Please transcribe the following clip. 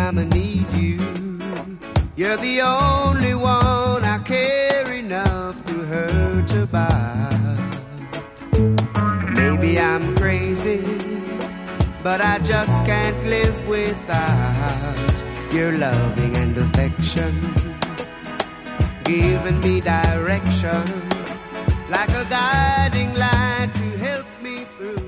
time I need you. You're the only one I care enough to hurt about. Maybe I'm crazy, but I just can't live without your loving and affection, giving me direction like a guiding light to help me through.